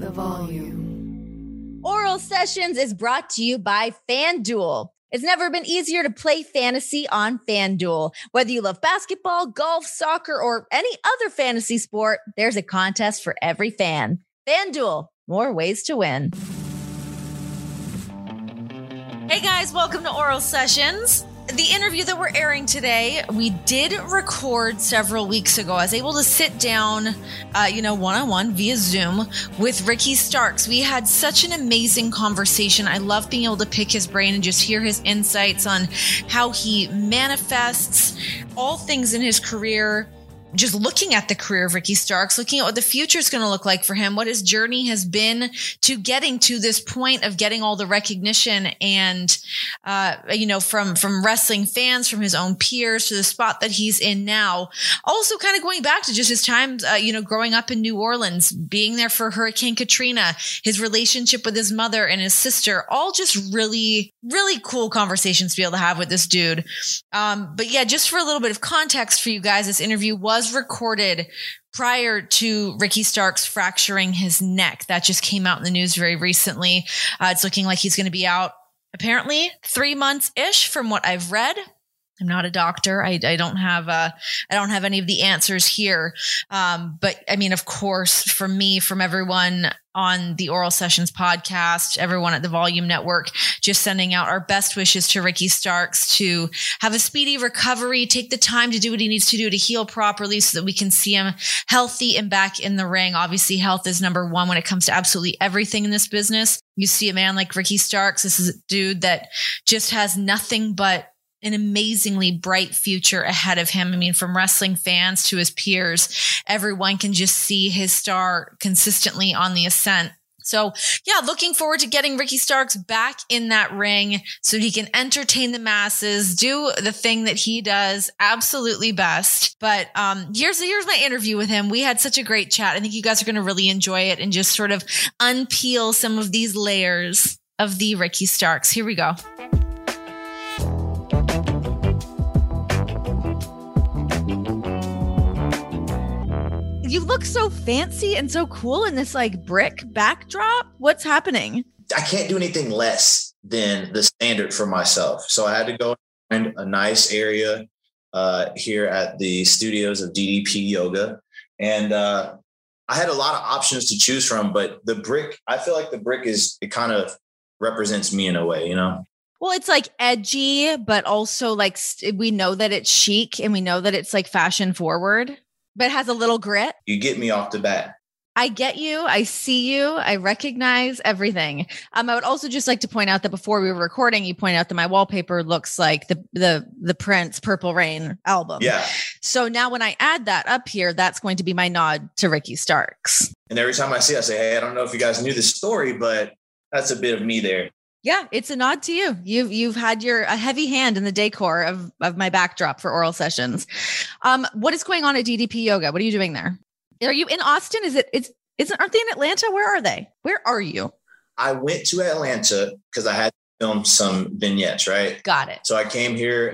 the volume. Oral Sessions is brought to you by FanDuel. It's never been easier to play fantasy on FanDuel. Whether you love basketball, golf, soccer, or any other fantasy sport, there's a contest for every fan. FanDuel, more ways to win. Hey guys, welcome to Oral Sessions. The interview that we're airing today, we did record several weeks ago. I was able to sit down, one-on-one via Zoom with Ricky Starks. We had such an amazing conversation. I love being able to pick his brain and just hear his insights on how he manifests all things in his career. Just looking at the career of Ricky Starks, looking at what the future is going to look like for him, what his journey has been to getting to this point of getting all the recognition and, from wrestling fans, from his own peers to the spot that he's in now. Also kind of going back to just his times, growing up in New Orleans, being there for Hurricane Katrina, his relationship with his mother and his sister, all just really, really cool conversations to be able to have with this dude. But yeah, just for a little bit of context for you guys, this interview was recorded prior to Ricky Starks fracturing his neck. That just came out in the news very recently. It's looking like he's going to be out apparently 3 months-ish from what I've read. I'm not a doctor. I don't have any of the answers here. But I mean, of course, from me, from everyone on the Oral Sessions podcast, everyone at the Volume Network, just sending out our best wishes to Ricky Starks to have a speedy recovery, take the time to do what he needs to do to heal properly so that we can see him healthy and back in the ring. Obviously, health is number one when it comes to absolutely everything in this business. You see a man like Ricky Starks. This is a dude that just has nothing but an amazingly bright future ahead of him. I mean, from wrestling fans to his peers, everyone can just see his star consistently on the ascent. So yeah, looking forward to getting Ricky Starks back in that ring so he can entertain the masses, do the thing that he does absolutely best. But here's my interview with him. We had such a great chat. I think you guys are going to really enjoy it and just sort of unpeel some of these layers of the Ricky Starks. Here we go. You look so fancy and so cool in this like brick backdrop. What's happening? I can't do anything less than the standard for myself. So I had to go find a nice area here at the studios of DDP Yoga. And I had a lot of options to choose from, but the brick, I feel like the brick it kind of represents me in a way, you know? Well, it's like edgy, but also like we know that it's chic and we know that it's like fashion forward. But it has a little grit. You get me off the bat. I get you. I see you. I recognize everything. I would also just like to point out that before we were recording, you pointed out that my wallpaper looks like the Prince Purple Rain album. Yeah. So now when I add that up here, that's going to be my nod to Ricky Starks. And every time I see it, I say, hey, I don't know if you guys knew this story, but that's a bit of me there. Yeah, it's a nod to you. You've had a heavy hand in the decor of my backdrop for Oral Sessions. What is going on at DDP Yoga? What are you doing there? Are you in Austin? Aren't they in Atlanta? Where are they? Where are you? I went to Atlanta because I had to film some vignettes, right? Got it. So I came here.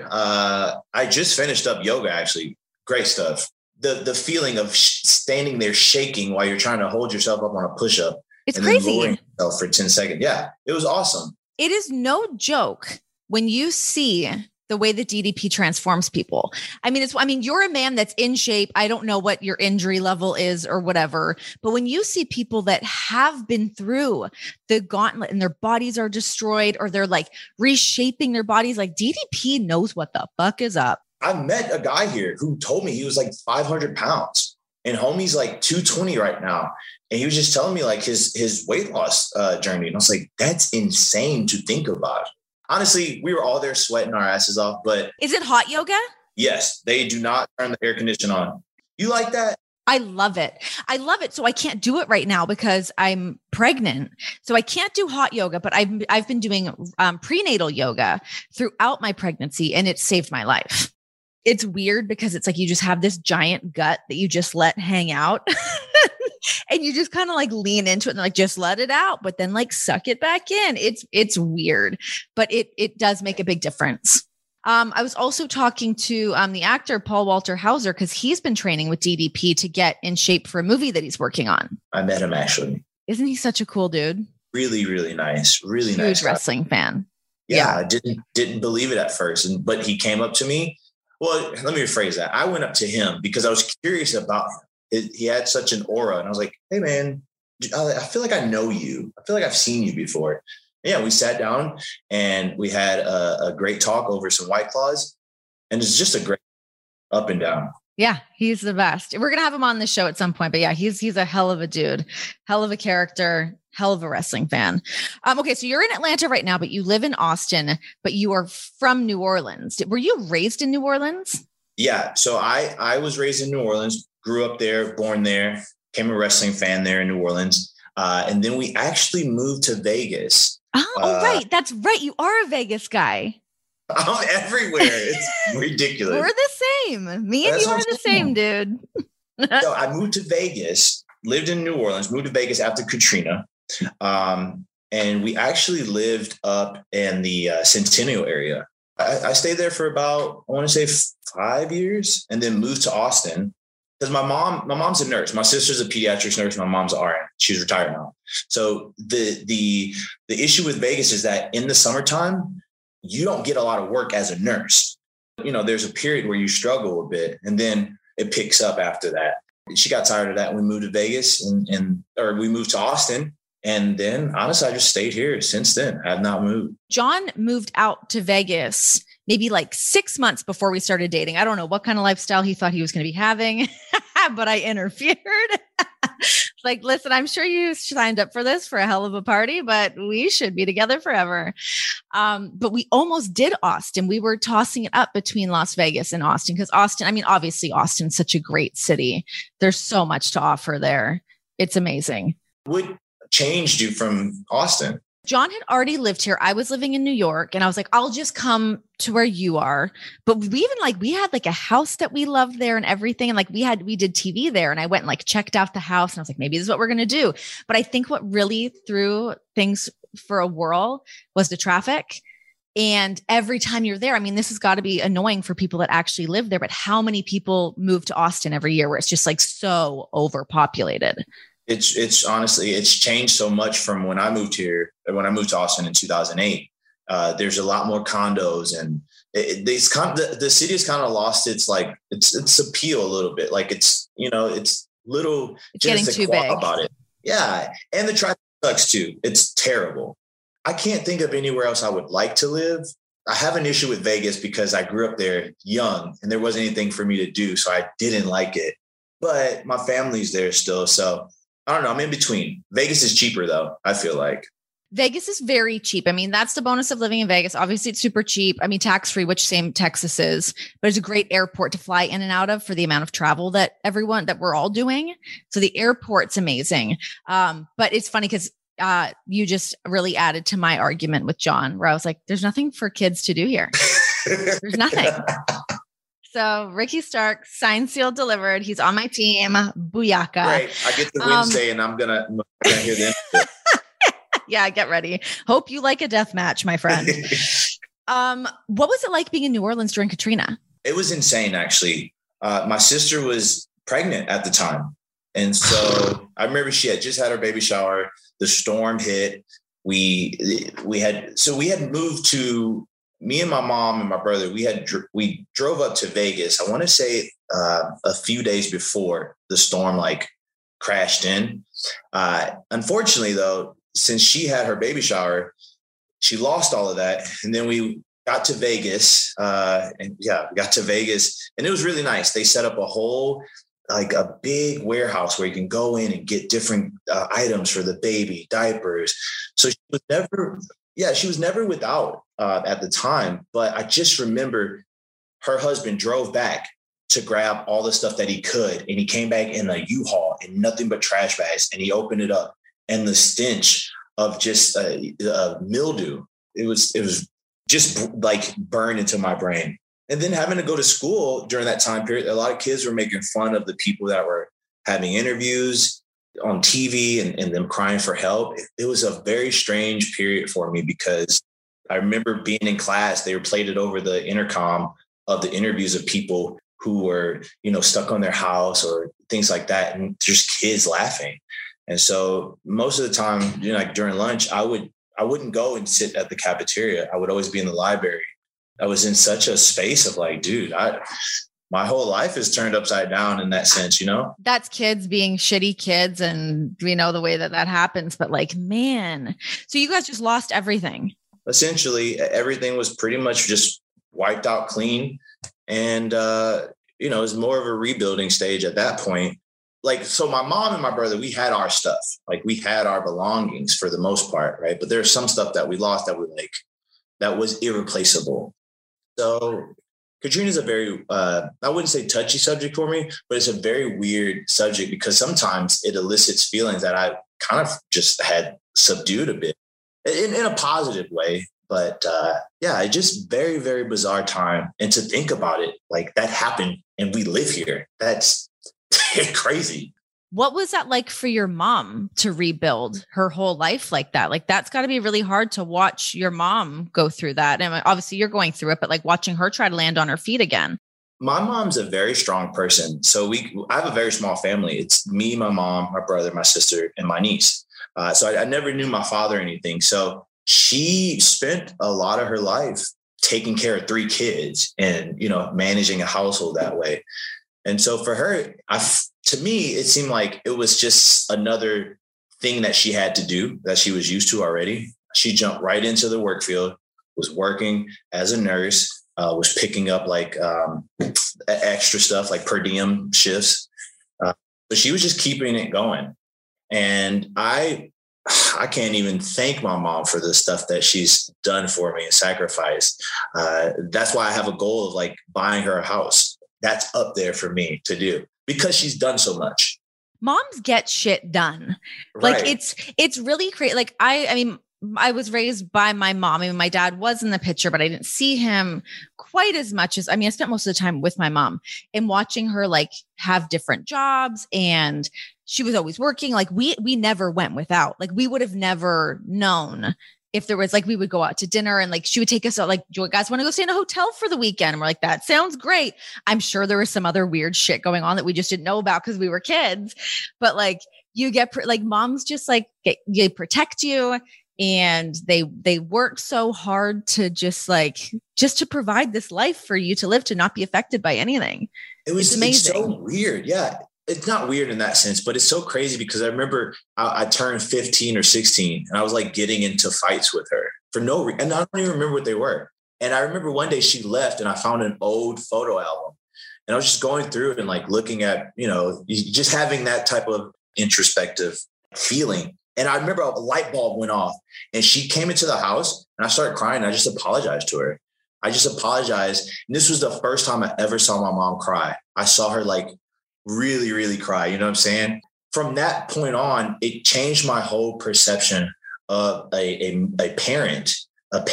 I just finished up yoga, actually. Great stuff. The feeling of standing there shaking while you're trying to hold yourself up on a push-up. It's crazy. Then lowering yourself for 10 seconds. Yeah, it was awesome. It is no joke when you see the way that DDP transforms people. I mean, you're a man that's in shape. I don't know what your injury level is or whatever, but when you see people that have been through the gauntlet and their bodies are destroyed or they're like reshaping their bodies, like DDP knows what the fuck is up. I met a guy here who told me he was like 500 pounds and homie's like 220 right now. And he was just telling me like his weight loss journey. And I was like, that's insane to think about. Honestly, we were all there sweating our asses off, but. Is it hot yoga? Yes. They do not turn the air conditioner on. You like that? I love it. So I can't do it right now because I'm pregnant. So I can't do hot yoga, but I've been doing prenatal yoga throughout my pregnancy and it saved my life. It's weird because it's like you just have this giant gut that you just let hang out. And you just kind of like lean into it and like just let it out, but then like suck it back in. It's weird, but it does make a big difference. I was also talking to the actor Paul Walter Hauser because he's been training with DDP to get in shape for a movie that he's working on. I met him actually. Isn't he such a cool dude? Really, really nice. Really Huge nice. wrestling fan. Yeah, I didn't believe it at first, but he came up to me. Well, let me rephrase that. I went up to him because I was curious about him. He had such an aura, and I was like, "Hey, man, I feel like I know you. I feel like I've seen you before." Yeah, we sat down and we had a great talk over some White Claws, and it's just a great up and down. Yeah, he's the best. We're going to have him on the show at some point, but yeah, he's a hell of a dude, hell of a character, hell of a wrestling fan. Okay, so you're in Atlanta right now, but you live in Austin, but you are from New Orleans. Were you raised in New Orleans? Yeah, so I was raised in New Orleans, grew up there, born there, became a wrestling fan there in New Orleans. And then we actually moved to Vegas. Oh, right. That's right. You are a Vegas guy. I'm everywhere. It's ridiculous. We're the same. Me and you are the same, dude. So I moved to Vegas, lived in New Orleans, moved to Vegas after Katrina. And we actually lived up in the Centennial area. I stayed there for about, I want to say 5 years, and then moved to Austin because my mom's a nurse. My sister's a pediatrics nurse. My mom's an RN. She's retired now. So the issue with Vegas is that in the summertime, you don't get a lot of work as a nurse. You know, there's a period where you struggle a bit, and then it picks up after that. She got tired of that. We moved to Vegas or we moved to Austin. And then honestly, I just stayed here since then. I have not moved. John moved out to Vegas maybe like 6 months before we started dating. I don't know what kind of lifestyle he thought he was going to be having, but I interfered. Like, listen, I'm sure you signed up for this for a hell of a party, but we should be together forever. But we almost did Austin. We were tossing it up between Las Vegas and Austin because Austin, I mean, obviously Austin's such a great city. There's so much to offer there. It's amazing. What changed you from Austin? John had already lived here. I was living in New York and I was like, I'll just come to where you are. But we had like a house that we loved there and everything. And like we did TV there and I went and like checked out the house and I was like, maybe this is what we're going to do. But I think what really threw things for a whirl was the traffic. And every time you're there, I mean, this has got to be annoying for people that actually live there, but how many people move to Austin every year where it's just like so overpopulated? It's honestly, it's changed so much from when I moved here, when I moved to Austin in 2008. There's a lot more condos and the city has kind of lost its appeal a little bit. Like it's little, it's getting too big about it. Yeah. And the traffic sucks too. It's terrible. I can't think of anywhere else I would like to live. I have an issue with Vegas because I grew up there young and there wasn't anything for me to do. So I didn't like it, but my family's there still. So I don't know. I'm in between. Vegas is cheaper though, I feel like. Vegas is very cheap. I mean, that's the bonus of living in Vegas. Obviously, it's super cheap. I mean, tax-free, which same Texas is, but it's a great airport to fly in and out of for the amount of travel that we're all doing. So the airport's amazing. But it's funny because you just really added to my argument with John, where I was like, there's nothing for kids to do here. There's nothing. So Ricky Stark, signed, sealed, delivered. He's on my team. Booyaka. Great. I get to Wednesday and I'm gonna hear the end of it. Yeah, get ready. Hope you like a death match, my friend. What was it like being in New Orleans during Katrina? It was insane, actually. My sister was pregnant at the time. And so I remember she had just had her baby shower. The storm hit. We had moved to, me and my mom and my brother, we drove up to Vegas. I want to say a few days before the storm crashed in. Unfortunately, though, since she had her baby shower, she lost all of that. And then we got to Vegas we got to Vegas and it was really nice. They set up a big warehouse where you can go in and get different items for the baby, diapers. So she was never without at the time. But I just remember her husband drove back to grab all the stuff that he could. And he came back in a U-Haul and nothing but trash bags. And he opened it up. And the stench of just mildew, it was just burned into my brain. And then having to go to school during that time period, a lot of kids were making fun of the people that were having interviews on TV and them crying for help. It was a very strange period for me because I remember being in class, they played it over the intercom of the interviews of people who were, stuck on their house or things like that. And just kids laughing. And so most of the time, like during lunch, I wouldn't go and sit at the cafeteria. I would always be in the library. I was in such a space of like, dude, my whole life is turned upside down in that sense, That's kids being shitty kids. And we know the way that happens, but like, man, so you guys just lost everything. Essentially, everything was pretty much just wiped out clean. And, it was more of a rebuilding stage at that point. Like, so my mom and my brother, we had our stuff, like we had our belongings for the most part. Right. But there's some stuff that we lost that was irreplaceable. So Katrina's a very, I wouldn't say touchy subject for me, but it's a very weird subject because sometimes it elicits feelings that I kind of just had subdued a bit in a positive way. But it just very, very bizarre time. And to think about it, like that happened and we live here. That's crazy. What was that like for your mom to rebuild her whole life like that? Like, that's got to be really hard to watch your mom go through that. And obviously you're going through it, but like watching her try to land on her feet again. My mom's a very strong person. So I have a very small family. It's me, my mom, my brother, my sister, and my niece. So I never knew my father or anything. So she spent a lot of her life taking care of 3 kids and, managing a household that way. And so for her, to me, it seemed like it was just another thing that she had to do that she was used to already. She jumped right into the work field, was working as a nurse, was picking up like extra stuff like per diem shifts. But she was just keeping it going. And I can't even thank my mom for the stuff that she's done for me and sacrificed. That's why I have a goal of like buying her a house. That's up there for me to do because she's done so much. Moms get shit done. Right. Like it's really crazy. Like I mean, I was raised by my mom. I mean, my dad was in the picture, but I didn't see him quite as much as, I spent most of the time with my mom and watching her like have different jobs, and she was always working. Like we never went without, like we would have never known if there was like, we would go out to dinner and like, she would take us out, like, do you guys want to go stay in a hotel for the weekend? And we're like, that sounds great. I'm sure there was some other weird shit going on that we just didn't know about because we were kids, but like you get like moms just like they protect you. And they work so hard to just to provide this life for you to live, to not be affected by anything. It's amazing. It's so weird. Yeah. It's not weird in that sense, but it's so crazy because I remember I turned 15 or 16 and I was like getting into fights with her for no reason. And I don't even remember what they were. And I remember one day she left and I found an old photo album and I was just going through it and like looking at, just having that type of introspective feeling. And I remember a light bulb went off and she came into the house and I started crying. And I just apologized to her. I just apologized. And this was the first time I ever saw my mom cry. I saw her like really, really cry. You know what I'm saying? From that point on, it changed my whole perception of a parent's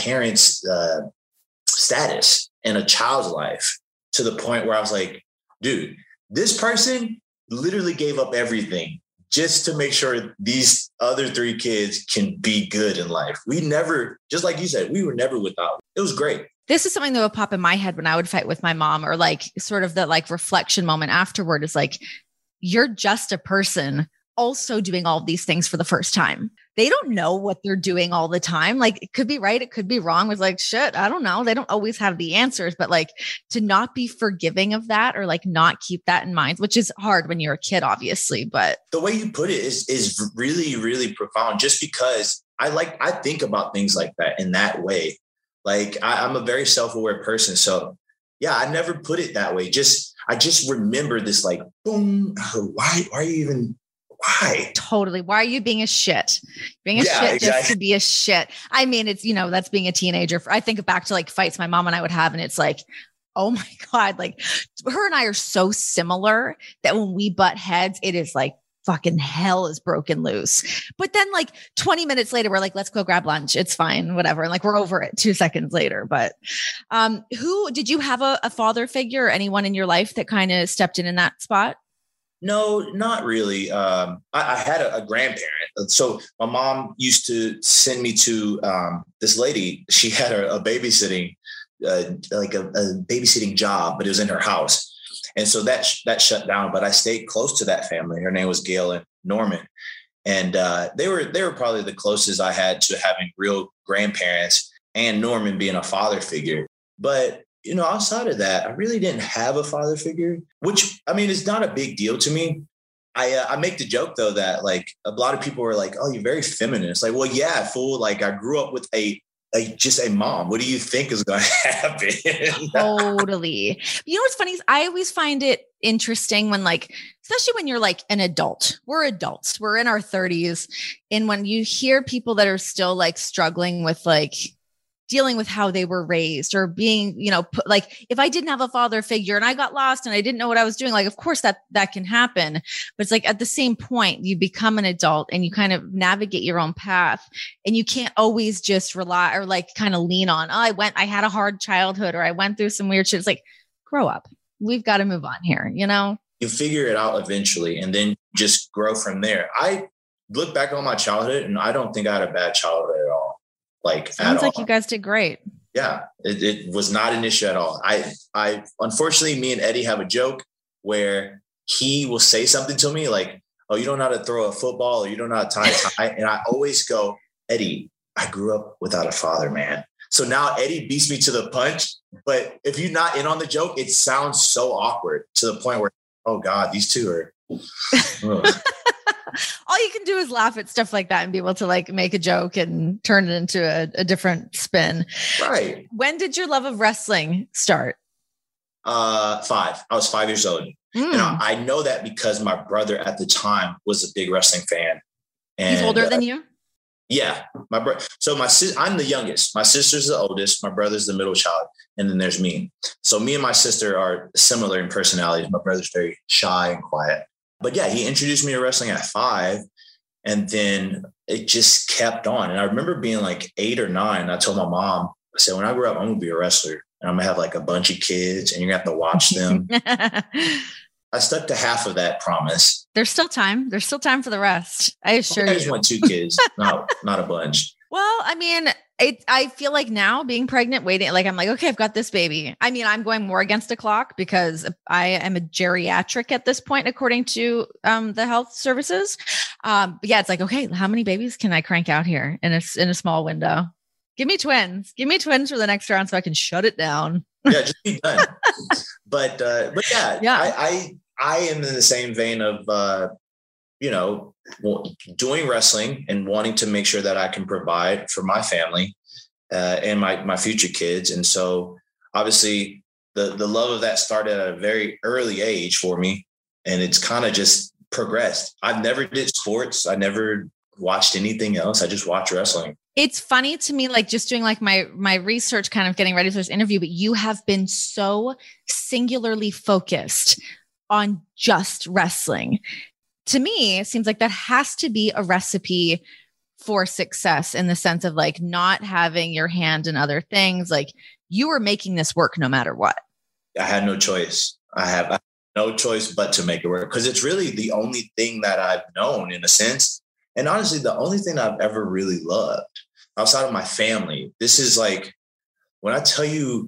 status in a child's life, to the point where I was like, dude, this person literally gave up everything just to make sure these other 3 kids can be good in life. We never, just like you said, we were never without. It was great. This is something that would pop in my head when I would fight with my mom, or like sort of the like reflection moment afterward is like, you're just a person also doing all of these things for the first time. They don't know what they're doing all the time. Like it could be right. It could be wrong. It's like, shit, I don't know. They don't always have the answers, but like to not be forgiving of that, or like not keep that in mind, which is hard when you're a kid, obviously. But the way you put it is really, really profound, just because I think about things like that in that way. Like I'm a very self-aware person. So yeah, I never put it that way. I just remember this like, boom, why are you even, why? Totally. Why are you being a shit? Being a shit exactly. Just to be a shit. I mean, it's, that's being a teenager. I think back to like fights my mom and I would have, and it's like, oh my God, like her and I are so similar that when we butt heads, it is like, fucking hell is broken loose. But then like 20 minutes later, we're like, let's go grab lunch. It's fine, whatever. And like, we're over it 2 seconds later. But who did you have a father figure or anyone in your life that kind of stepped in that spot? No, not really. I had a grandparent. So my mom used to send me to this lady. She had a babysitting, like a babysitting job, but it was in her house. And so that shut down, but I stayed close to that family. Her name was Gail and Norman. And they were probably the closest I had to having real grandparents, and Norman being a father figure. But, outside of that, I really didn't have a father figure, which, I mean, it's not a big deal to me. I make the joke, though, that like a lot of people were like, oh, you're very feminine. It's like, well, yeah, fool. Like I grew up with just a mom. What do you think is going to happen? Totally. You know what's funny is I always find it interesting when especially when you're like an adult. We're adults. We're in our 30s. And when you hear people that are still like struggling with dealing with how they were raised or being, if I didn't have a father figure and I got lost and I didn't know what I was doing, of course that can happen. But it's like at the same point, you become an adult and you kind of navigate your own path, and you can't always just rely or kind of lean on, I had a hard childhood or I went through some weird shit. It's like, grow up. We've got to move on here, You figure it out eventually and then just grow from there. I look back on my childhood and I don't think I had a bad childhood at all. Sounds like you guys did great. Yeah, it was not an issue at all. I unfortunately, me and Eddie have a joke where he will say something to me like, oh, you don't know how to throw a football or you don't know how to tie a tie. And I always go, Eddie, I grew up without a father, man. So now Eddie beats me to the punch. But if you're not in on the joke, it sounds so awkward to the point where, oh God, these two are. All you can do is laugh at stuff like that and be able to make a joke and turn it into a different spin. Right. When did your love of wrestling start? 5. I was 5 years old. And I know that because my brother at the time was a big wrestling fan. And, he's older than you? Yeah. My brother. So I'm the youngest. My sister's the oldest. My brother's the middle child. And then there's me. So me and my sister are similar in personalities. My brother's very shy and quiet. But yeah, he introduced me to wrestling at 5, and then it just kept on. And I remember being 8 or 9. I told my mom, I said, when I grow up, I'm going to be a wrestler and I'm going to have a bunch of kids and you're going to have to watch them. I stuck to half of that promise. There's still time. There's still time for the rest. I assure you. I just want 2 kids, not a bunch. Well, I mean, I feel like now being pregnant, waiting, I'm like, okay, I've got this baby. I mean, I'm going more against the clock because I am a geriatric at this point, according to the health services. But yeah, it's like, okay, how many babies can I crank out here in a small window? Give me twins. Give me twins for the next round so I can shut it down. Yeah, just be done. But yeah. I am in the same vein of, doing wrestling and wanting to make sure that I can provide for my family and my future kids. And so obviously the love of that started at a very early age for me. And it's kind of just progressed. I've never did sports. I never watched anything else. I just watched wrestling. It's funny to me, just doing my research, kind of getting ready for this interview, but you have been so singularly focused on just wrestling. To me, it seems like that has to be a recipe for success in the sense of not having your hand in other things. You were making this work no matter what. I had no choice. I have no choice but to make it work because it's really the only thing that I've known in a sense. And honestly, the only thing I've ever really loved outside of my family. This is when I tell you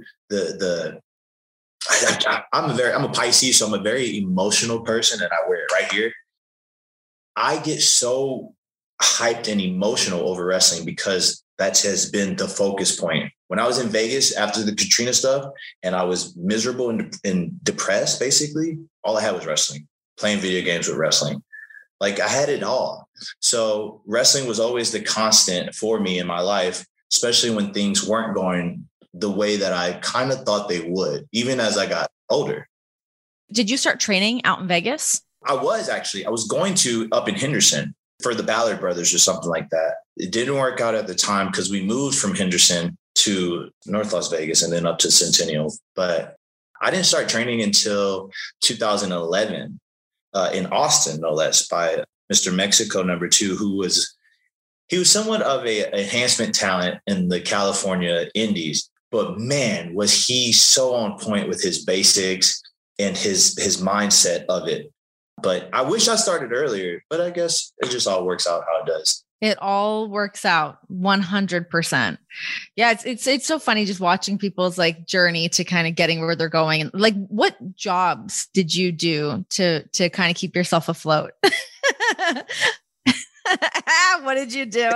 I'm a Pisces, so I'm a very emotional person and I wear it right here. I get so hyped and emotional over wrestling because that has been the focus point. When I was in Vegas after the Katrina stuff and I was miserable and depressed, basically, all I had was wrestling, playing video games with wrestling. I had it all. So wrestling was always the constant for me in my life, especially when things weren't going the way that I kind of thought they would, even as I got older. Did you start training out in Vegas? I was going to up in Henderson for the Ballard brothers or something like that. It didn't work out at the time because we moved from Henderson to North Las Vegas and then up to Centennial. But I didn't start training until 2011 in Austin, no less, by Mr. Mexico #2, he was somewhat of a enhancement talent in the California Indies. But man, was he so on point with his basics and his mindset of it. But I wish I started earlier, but I guess it just all works out how it does. It all works out 100%. Yeah. It's so funny just watching people's journey to kind of getting where they're going. And what jobs did you do to kind of keep yourself afloat? What did you do?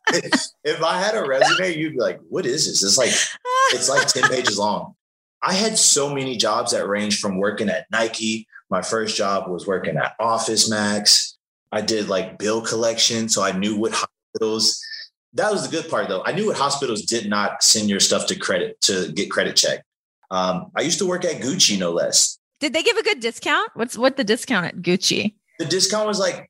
If I had a resume, you'd be like, what is this? It's like 10 pages long. I had so many jobs that ranged from working at Nike. My first job was working at Office Max. I did like bill collection. So I knew what hospitals, that was the good part though. I knew what hospitals did not send your stuff to get credit checked. I used to work at Gucci, no less. Did they give a good discount? What the discount at Gucci? The discount was like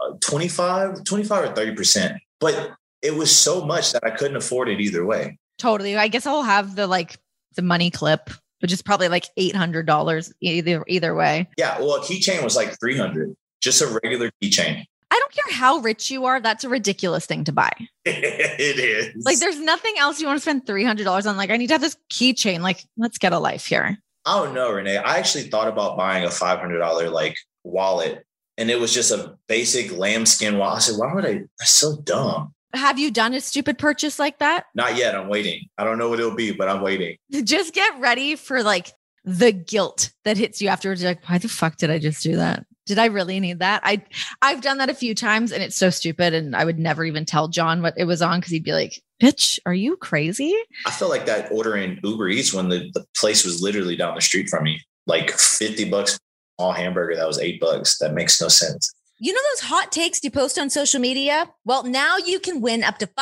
25 or 30%, but it was so much that I couldn't afford it either way. Totally. I guess I'll have the money clip, which is probably like $800 either way. Yeah. Well, a keychain was like $300, just a regular keychain. I don't care how rich you are. That's a ridiculous thing to buy. It is. Like there's nothing else you want to spend $300 on. Like I need to have this keychain. Like let's get a life here. I don't know, Renee. I actually thought about buying a $500 like wallet, and it was just a basic lambskin wallet. I said, why would I? That's so dumb. Have you done a stupid purchase like that? Not yet. I'm waiting. I don't know what it'll be, but I'm waiting. Just get ready for like the guilt that hits you afterwards. You're like, why the fuck did I just do that? Did I really need that? I've done that a few times and it's so stupid. And I would never even tell John what it was on because he'd be like, bitch, are you crazy? I felt like that ordering Uber Eats when the place was literally down the street from me, like $50 all hamburger. That was $8. That makes no sense. You know those hot takes you post on social media? Well, now you can win up to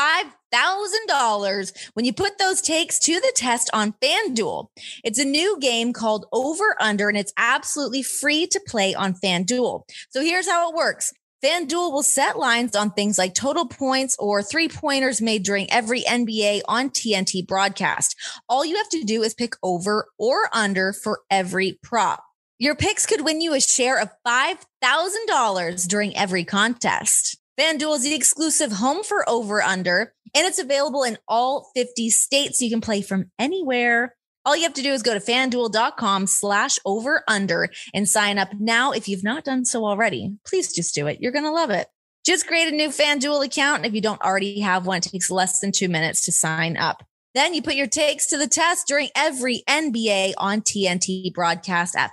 $5,000 when you put those takes to the test on FanDuel. It's a new game called Over Under, and it's absolutely free to play on FanDuel. So here's how it works. FanDuel will set lines on things like total points or three-pointers made during every NBA on TNT broadcast. All you have to do is pick over or under for every prop. Your picks could win you a share of $5,000 during every contest. FanDuel is the exclusive home for Over Under, and it's available in all 50 states. So you can play from anywhere. All you have to do is go to FanDuel.com/over under and sign up now. If you've not done so already, please just do it. You're going to love it. Just create a new FanDuel account. And if you don't already have one, it takes less than 2 minutes to sign up. Then you put your takes to the test during every NBA on TNT broadcast at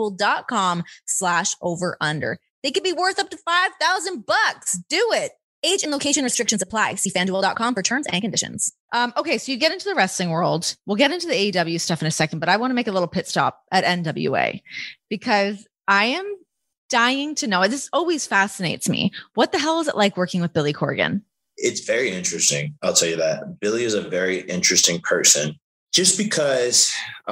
FanDuel.com/over under. They could be worth up to $5,000. Do it. Age and location restrictions apply. See FanDuel.com for terms and conditions. Okay, so you get into the wrestling world. We'll get into the AEW stuff in a second, but I want to make a little pit stop at NWA because I am dying to know. This always fascinates me. What the hell is it like working with Billy Corgan? It's very interesting. I'll tell you that. Billy is a very interesting person just because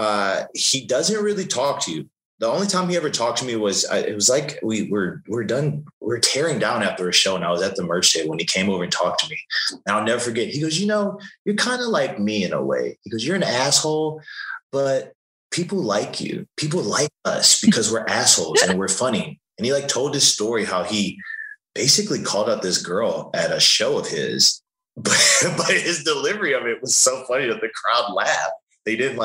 he doesn't really talk to you. The only time he ever talked to me was, it was like we're we're tearing down after a show and I was at the merch table when he came over and talked to me. And I'll never forget. He goes, you're kind of like me in a way. He goes, you're an asshole, but people like you. People like us because we're assholes and we're funny. And he told this story how he basically called out this girl at a show of his, but his delivery of it was so funny that the crowd laughed. They didn't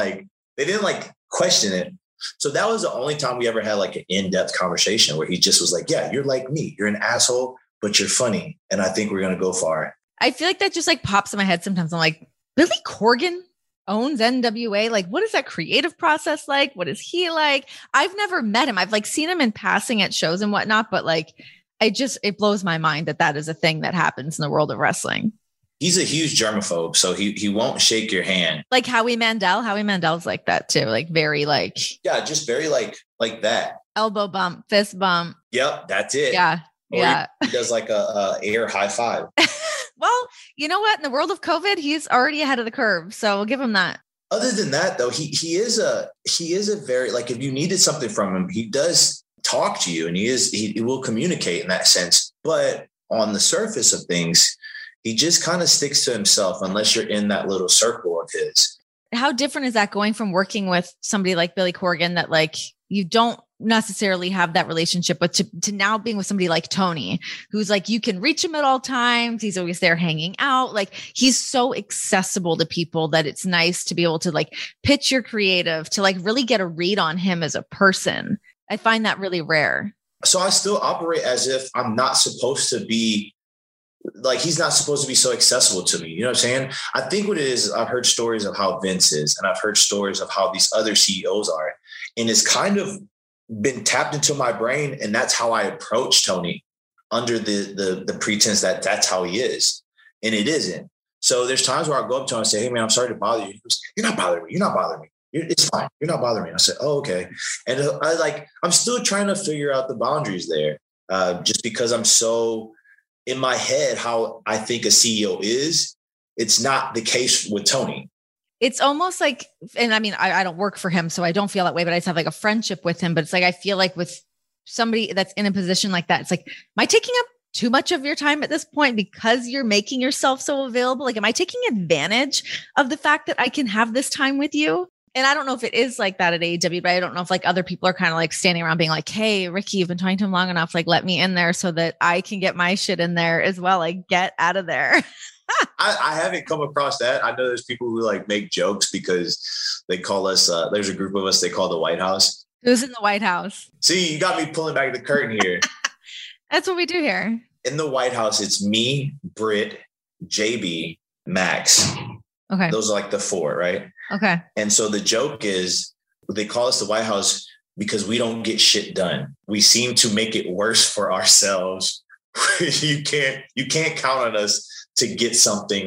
question it. So that was the only time we ever had an in-depth conversation where he just was like, yeah, you're like me. You're an asshole, but you're funny. And I think we're going to go far. I feel like that just pops in my head sometimes. I'm like, Billy Corgan owns NWA. What is that creative process like? What is he like? I've never met him. I've seen him in passing at shows and whatnot, but it blows my mind that is a thing that happens in the world of wrestling. He's a huge germaphobe, so he won't shake your hand. Like Howie Mandel. Howie Mandel's like that too. Very yeah, just very like that. Elbow bump, fist bump. Yep, that's it. Yeah, or yeah. He does a air high five. Well, you know what? In the world of COVID, he's already ahead of the curve, so we'll give him that. Other than that, though, he is a very if you needed something from him, he does talk to you and he will communicate in that sense. But on the surface of things, he just kind of sticks to himself unless you're in that little circle of his. How different is that going from working with somebody like Billy Corgan that you don't necessarily have that relationship, but to now being with somebody like Tony, who's you can reach him at all times. He's always there hanging out. He's so accessible to people that it's nice to be able to pitch your creative, to really get a read on him as a person. I find that really rare. So I still operate as if I'm not supposed to be he's not supposed to be so accessible to me. You know what I'm saying? I think what it is, I've heard stories of how Vince is, and I've heard stories of how these other CEOs are. And it's kind of been tapped into my brain. And that's how I approach Tony. under the pretense that that's how he is. And it isn't. So there's times where I go up to him and say, hey man, I'm sorry to bother you. He goes, you're not bothering me. You're not bothering me. It's fine. You're not bothering me. I said, oh, okay. And I'm still trying to figure out the boundaries there. Just because I'm so in my head, how I think a CEO is, it's not the case with Tony. It's almost like, and I mean, I don't work for him, so I don't feel that way, but I just have like a friendship with him. But it's like, I feel like with somebody that's in a position like that, it's like, am I taking up too much of your time at this point because you're making yourself so available? Like, am I taking advantage of the fact that I can have this time with you? And I don't know if it is like that at AEW, but I don't know if like other people are kind of like standing around being like, hey, Ricky, you've been talking to him long enough. Like, let me in there so that I can get my shit in there as well. Like, get out of there. I haven't come across that. I know there's people who like make jokes because they call us, there's a group of us they call the White House. Who's in the White House? See, you got me pulling back the curtain here. That's what we do here. In the White House, it's me, Britt, JB, Max. Okay. Those are like the four, right? Okay. And so the joke is they call us the White House because we don't get shit done. We seem to make it worse for ourselves. You can't count on us to get something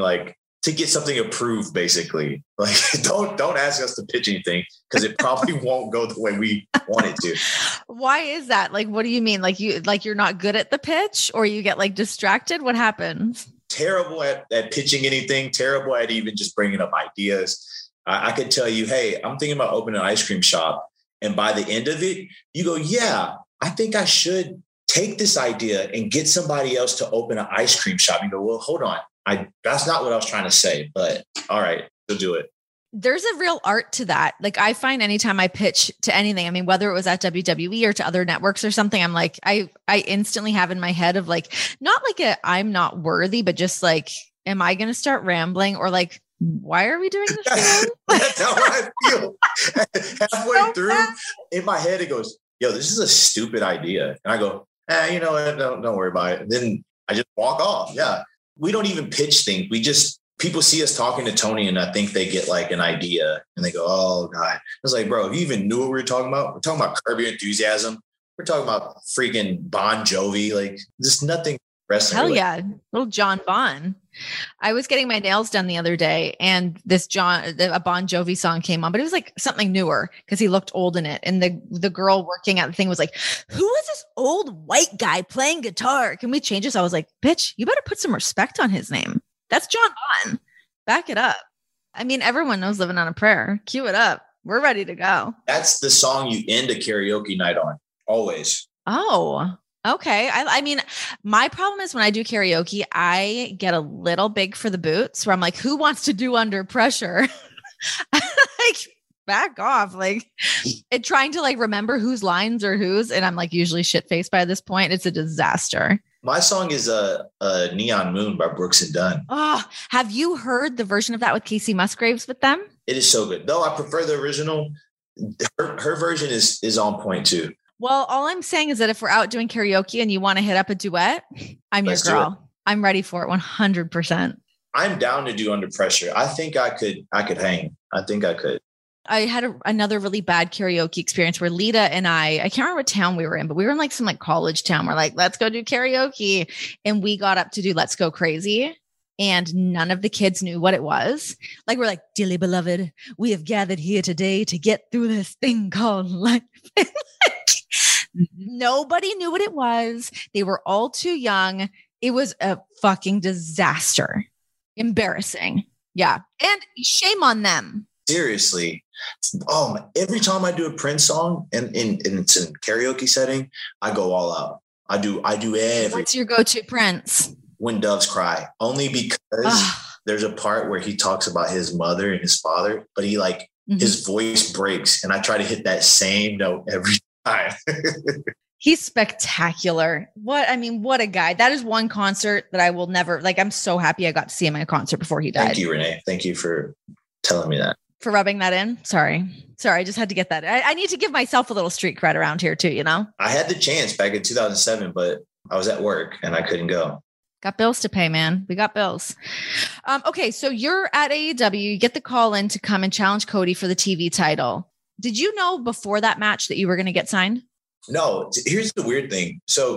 approved, basically. Like, don't ask us to pitch anything because it probably won't go the way we want it to. Why is that? Like, what do you mean? Like you're not good at the pitch, or you get like distracted? What happens? Terrible at pitching anything, terrible at even just bringing up ideas. I could tell you, hey, I'm thinking about opening an ice cream shop. And by the end of it, you go, yeah, I think I should take this idea and get somebody else to open an ice cream shop. You go, well, hold on. That's not what I was trying to say, but all right, we'll do it. There's a real art to that. Like, I find anytime I pitch to anything, I mean, whether it was at WWE or to other networks or something, I'm like, I instantly have in my head of like, not like I'm not worthy, but just like, am I going to start rambling, or like, why are we doing this again? That's how I feel. Halfway through, in my head, it goes, yo, this is a stupid idea. And I go, you know what? Don't worry about it. And then I just walk off. Yeah. We don't even pitch things. People see us talking to Tony and I think they get like an idea and they go, oh God. It's like, bro, if you even knew what we were talking about, we're talking about Curb Your Enthusiasm. We're talking about freaking Bon Jovi. Like, just nothing wrestling. Hell yeah. Little John Bon. I was getting my nails done the other day and a Bon Jovi song came on, but it was like something newer because he looked old in it. And the girl working at the thing was like, who is this old white guy playing guitar? Can we change this? I was like, bitch, you better put some respect on his name. That's John Bon. Back it up. I mean, everyone knows Living on a Prayer. Cue it up. We're ready to go. That's the song you end a karaoke night on. Always. Oh, okay. I mean, my problem is when I do karaoke, I get a little big for the boots where I'm like, who wants to do Under Pressure? Like, back off. Like, trying to like remember whose lines are whose. And I'm like usually shit-faced by this point. It's a disaster. My song is a Neon Moon by Brooks and Dunn. Oh, have you heard the version of that with Casey Musgraves with them? It is so good. Though I prefer the original. Her version is on point too. Well, all I'm saying is that if we're out doing karaoke and you want to hit up a duet, I'm your girl. I'm ready for it 100%. I'm down to do Under Pressure. I think I could hang. I think I could. I had another really bad karaoke experience where Lita and I can't remember what town we were in, but we were in like some like college town. We're like, let's go do karaoke. And we got up to do Let's Go Crazy. And none of the kids knew what it was. Like, we're like, dearly beloved, we have gathered here today to get through this thing called life. Nobody knew what it was. They were all too young. It was a fucking disaster. Embarrassing. Yeah. And shame on them. Seriously. Every time I do a Prince song and it's in karaoke setting, I go all out. I do everything. What's your go-to Prince? When Doves Cry, only because there's a part where he talks about his mother and his father, but he like his voice breaks and I try to hit that same note every time. He's spectacular. What a guy. That is one concert that I will never, like, I'm so happy I got to see him in a concert before he died. Thank you, Renee. Thank you for telling me that. For rubbing that in. Sorry. I just had to get that. I need to give myself a little street cred around here too, you know? I had the chance back in 2007, but I was at work and I couldn't go. Got bills to pay, man. We got bills. Okay. So you're at AEW, you get the call in to come and challenge Cody for the TV title. Did you know before that match that you were going to get signed? No, here's the weird thing. So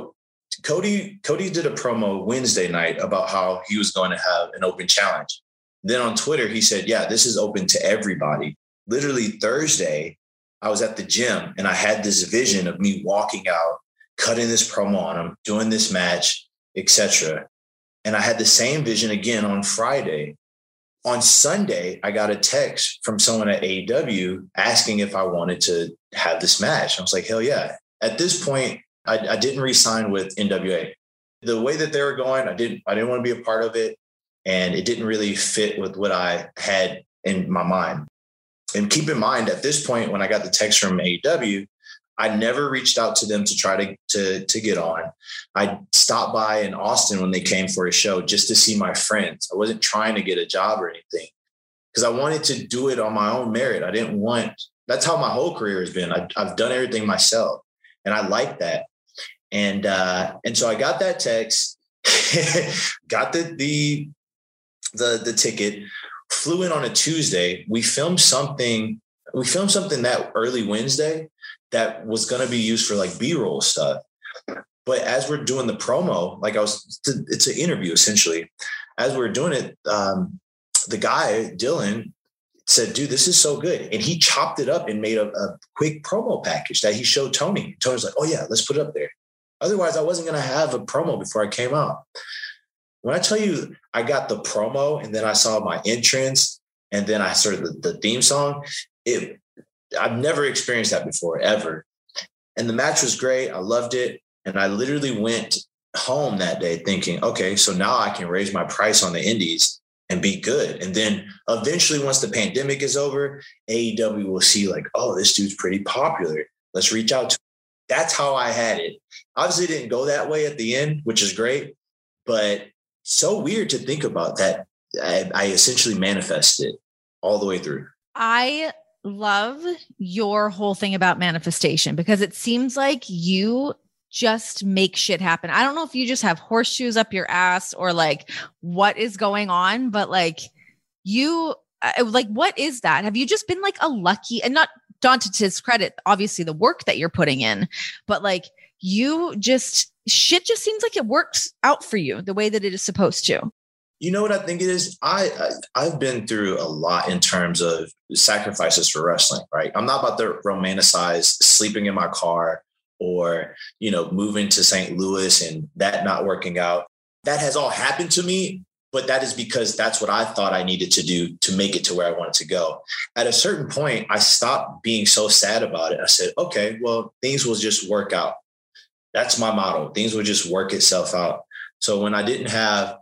Cody did a promo Wednesday night about how he was going to have an open challenge. Then on Twitter, he said, yeah, this is open to everybody. Literally Thursday, I was at the gym and I had this vision of me walking out, cutting this promo on him, doing this match, etc. And I had the same vision again on Friday. On Sunday, I got a text from someone at AEW asking if I wanted to have this match. I was like, hell yeah. At this point, I didn't re-sign with NWA. The way that they were going, I didn't want to be a part of it. And it didn't really fit with what I had in my mind. And keep in mind, at this point, when I got the text from AEW, I never reached out to them to try to get on. I stopped by in Austin when they came for a show just to see my friends. I wasn't trying to get a job or anything because I wanted to do it on my own merit. That's how my whole career has been. I've done everything myself and I like that. And so I got that text, got the ticket, flew in on a Tuesday. We filmed something that early Wednesday that was going to be used for like B-roll stuff. But as we're doing the promo, it's an interview essentially. As we're doing it, the guy, Dylan, said, dude, this is so good. And he chopped it up and made a quick promo package that he showed Tony. Tony's like, oh yeah, let's put it up there. Otherwise I wasn't going to have a promo before I came out. When I tell you I got the promo and then I saw my entrance and then I started the theme song, I've never experienced that before, ever. And the match was great. I loved it. And I literally went home that day thinking, okay, so now I can raise my price on the indies and be good. And then eventually, once the pandemic is over, AEW will see like, oh, this dude's pretty popular. Let's reach out to him. That's how I had it. Obviously, it didn't go that way at the end, which is great. But so weird to think about that. I essentially manifested all the way through. I love your whole thing about manifestation because it seems like you just make shit happen. I don't know if you just have horseshoes up your ass or like what is going on, but like what is that? Have you just been like a lucky, and not Don to his credit, obviously the work that you're putting in, but like shit just seems like it works out for you the way that it is supposed to. You know what I think it is? I've been through a lot in terms of sacrifices for wrestling, right? I'm not about to romanticize sleeping in my car or, moving to St. Louis and that not working out. That has all happened to me, but that is because that's what I thought I needed to do to make it to where I wanted to go. At a certain point, I stopped being so sad about it. I said, okay, well, things will just work out. That's my motto. Things will just work itself out. So when I didn't have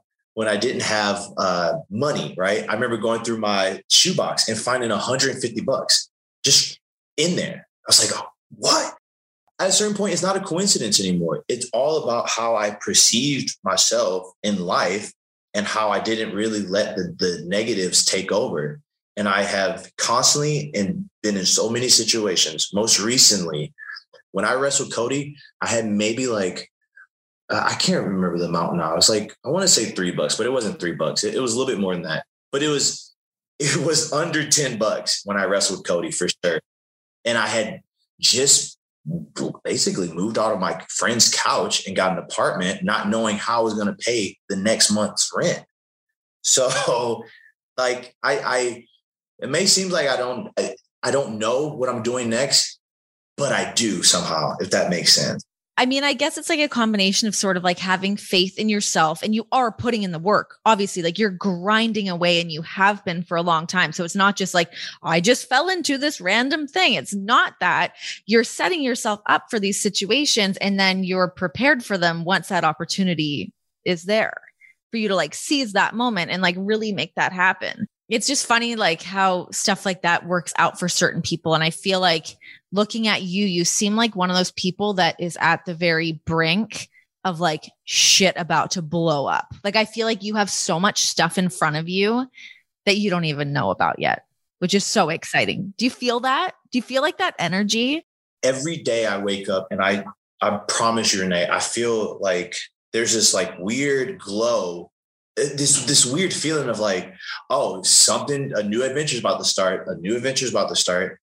money, right? I remember going through my shoebox and finding $150 just in there. I was like, oh, what? At a certain point, it's not a coincidence anymore. It's all about how I perceived myself in life and how I didn't really let the negatives take over. And I have constantly been in so many situations. Most recently, when I wrestled Cody, I had maybe I can't remember the amount now. It's like, I want to say $3, but it wasn't $3. It was a little bit more than that, but it was under $10 when I wrestled Cody for sure. And I had just basically moved out of my friend's couch and got an apartment, not knowing how I was going to pay the next month's rent. So like, it may seem like I don't know what I'm doing next, but I do somehow, if that makes sense. I mean, I guess it's like a combination of sort of like having faith in yourself, and you are putting in the work. Obviously, like you're grinding away and you have been for a long time. So it's not just like, I just fell into this random thing. It's not that. You're setting yourself up for these situations and then you're prepared for them once that opportunity is there for you to like seize that moment and like really make that happen. It's just funny, like how stuff like that works out for certain people. And I feel like looking at you, you seem like one of those people that is at the very brink of like shit about to blow up. Like, I feel like you have so much stuff in front of you that you don't even know about yet, which is so exciting. Do you feel that? Do you feel like that energy? Every day I wake up and I promise you, Renee, I feel like there's this like weird glow, this weird feeling of like, oh, a new adventure is about to start.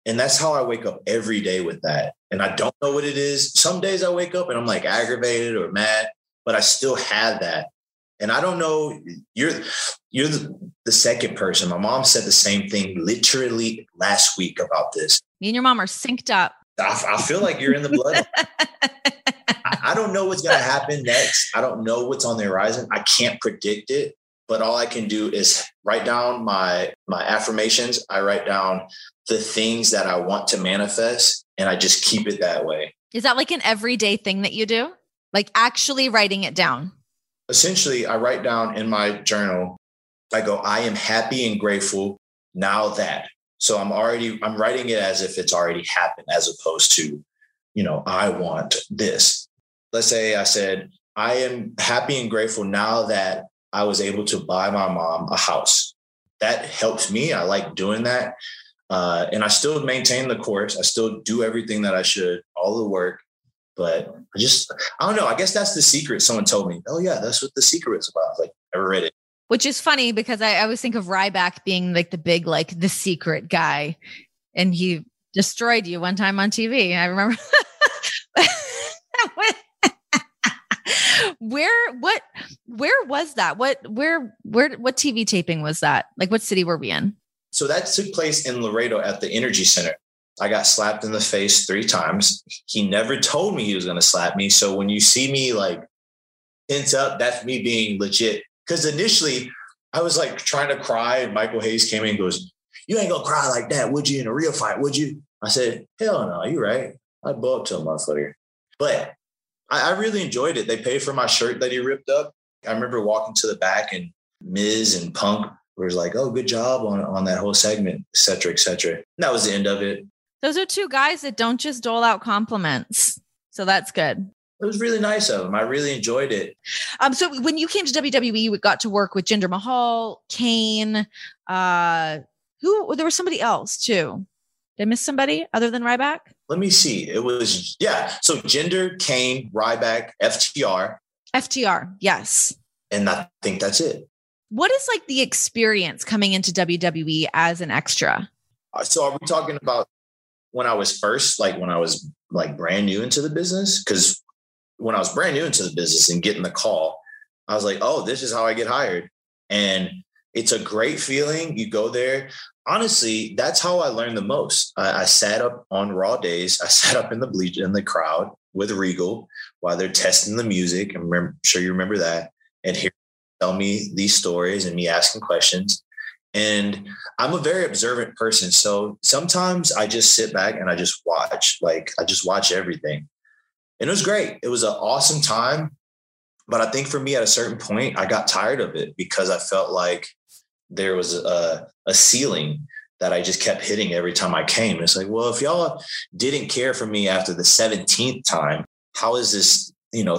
And that's how I wake up every day with that. And I don't know what it is. Some days I wake up and I'm like aggravated or mad, but I still have that. And I don't know, you're the second person. My mom said the same thing literally last week about this. Me and your mom are synced up. I feel like you're in the blood. I don't know what's going to happen next. I don't know what's on the horizon. I can't predict it, but all I can do is write down my affirmations. I write down the things that I want to manifest, and I just keep it that way. Is that like an everyday thing that you do? Like actually writing it down? Essentially, I write down in my journal, I go, I am happy and grateful now that. So I'm writing it as if it's already happened, as opposed to, I want this. Let's say I said, I am happy and grateful now that I was able to buy my mom a house. That helps me. I like doing that. And I still maintain the course. I still do everything that I should, all the work. But I don't know. I guess that's the secret. Someone told me, oh yeah, that's what the secret is about. Like, I read it. Which is funny because I always think of Ryback being like the big, like the secret guy. And he destroyed you one time on TV. I remember. Where was that? What TV taping was that? Like, what city were we in? So that took place in Laredo at the Energy Center. I got slapped in the face 3 times. He never told me he was going to slap me. So when you see me like tense up, that's me being legit. Because initially I was like trying to cry, and Michael Hayes came in and goes, "You ain't gonna cry like that, would you, in a real fight, would you?" I said, "Hell no, you're right. I'd blow up to a motherfucker." But I really enjoyed it. They paid for my shirt that he ripped up. I remember walking to the back, and Miz and Punk was like, "Oh, good job on that whole segment, et cetera, et cetera." And that was the end of it. Those are 2 guys that don't just dole out compliments. So that's good. It was really nice of them. I really enjoyed it. So when you came to WWE, you got to work with Jinder Mahal, Kane, there was somebody else too. Did I miss somebody other than Ryback? Let me see. It was, so Jinder, Kane, Ryback, FTR. FTR, yes. And I think that's it. What is like the experience coming into WWE as an extra? So are we talking about when I was brand new into the business? Because when I was brand new into the business and getting the call, I was like, oh, this is how I get hired. And it's a great feeling. You go there. Honestly, that's how I learned the most. I sat up on Raw days. I sat up in the crowd with Regal while they're testing the music. I'm sure you remember that. And here tell me these stories and me asking questions. And I'm a very observant person. So sometimes I just sit back and I just watch. Like, I just watch everything. And it was great. It was an awesome time. But I think for me, at a certain point, I got tired of it because I felt like there was a ceiling that I just kept hitting every time I came. It's like, well, if y'all didn't care for me after the 17th time, how is this,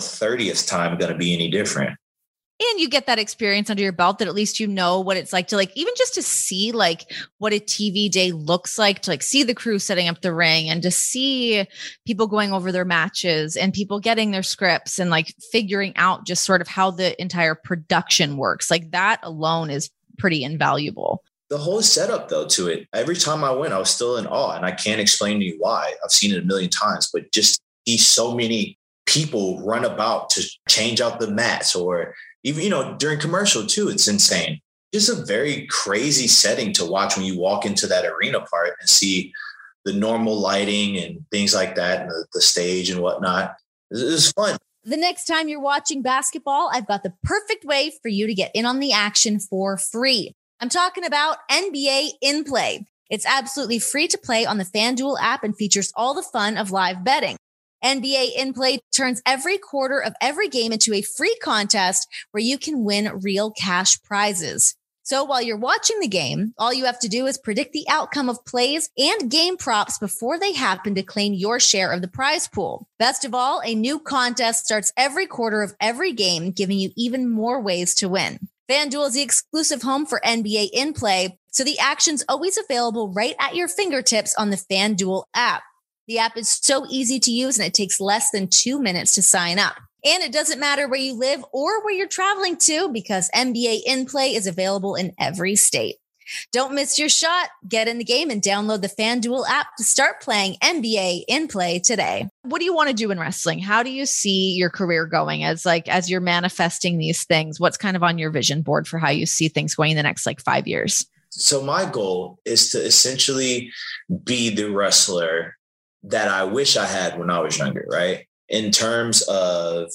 30th time going to be any different? And you get that experience under your belt that at least you know what it's like to like, even just to see like what a TV day looks like, to like see the crew setting up the ring and to see people going over their matches and people getting their scripts and like figuring out just sort of how the entire production works. Like that alone is pretty invaluable. The whole setup though to it, every time I went, I was still in awe, and I can't explain to you why. I've seen it a million times, but just see so many people run about to change out the mats, or even, during commercial too, it's insane. Just a very crazy setting to watch when you walk into that arena part and see the normal lighting and things like that, and the stage and whatnot. It's fun. The next time you're watching basketball, I've got the perfect way for you to get in on the action for free. I'm talking about NBA In-Play. It's absolutely free to play on the FanDuel app and features all the fun of live betting. NBA In-Play turns every quarter of every game into a free contest where you can win real cash prizes. So while you're watching the game, all you have to do is predict the outcome of plays and game props before they happen to claim your share of the prize pool. Best of all, a new contest starts every quarter of every game, giving you even more ways to win. FanDuel is the exclusive home for NBA In-Play, so the action's always available right at your fingertips on the FanDuel app. The app is so easy to use, and it takes less than 2 minutes to sign up. And it doesn't matter where you live or where you're traveling to, because NBA In-Play is available in every state. Don't miss your shot. Get in the game and download the FanDuel app to start playing NBA in play today. What do you want to do in wrestling? How do you see your career going as you're manifesting these things? What's kind of on your vision board for how you see things going in the next 5 years? So my goal is to essentially be the wrestler that I wish I had when I was younger, right? In terms of,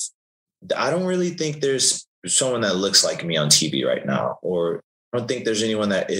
I don't really think there's someone that looks like me on TV right now, or I don't think there's anyone that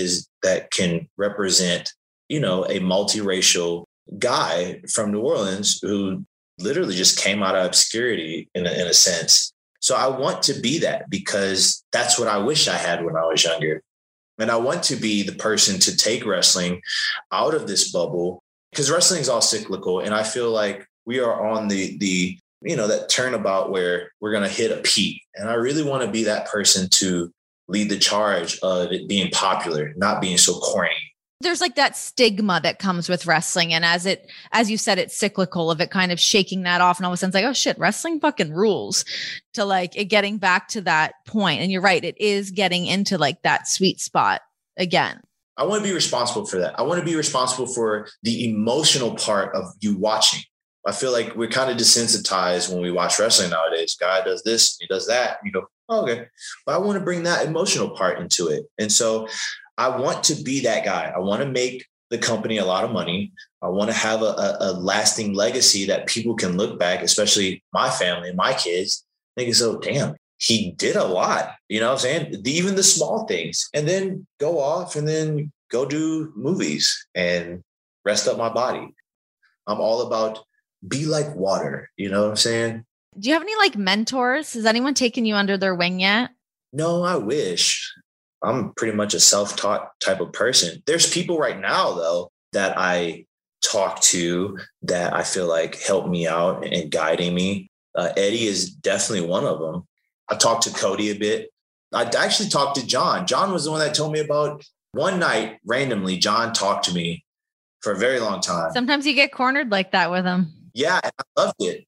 can represent, a multiracial guy from New Orleans who literally just came out of obscurity in a sense. So I want to be that because that's what I wish I had when I was younger. And I want to be the person to take wrestling out of this bubble, because wrestling is all cyclical. And I feel like we are on the that turnabout where we're going to hit a peak. And I really want to be that person to lead the charge of it being popular, not being so corny. There's that stigma that comes with wrestling. And as you said, it's cyclical of it kind of shaking that off. And all of a sudden it's oh shit, wrestling fucking rules, to it getting back to that point. And you're right. It is getting into that sweet spot again. I want to be responsible for that. I want to be responsible for the emotional part of you watching. I feel like we're kind of desensitized when we watch wrestling nowadays. Guy does this, he does that. You go, oh, okay. But I want to bring that emotional part into it. And so I want to be that guy. I want to make the company a lot of money. I want to have a lasting legacy that people can look back, especially my family and my kids, thinking, so damn, he did a lot. You know what I'm saying? Even the small things, and then go off and then go do movies and rest up my body. I'm all about be like water. You know what I'm saying? Do you have any mentors? Has anyone taken you under their wing yet? No, I wish. I'm pretty much a self-taught type of person. There's people right now, though, that I talk to that I feel like help me out and guiding me. Eddie is definitely one of them. I talked to Cody a bit. I actually talked to John. John was the one that told me about one night randomly. John talked to me for a very long time. Sometimes you get cornered like that with him. Yeah, and I loved it.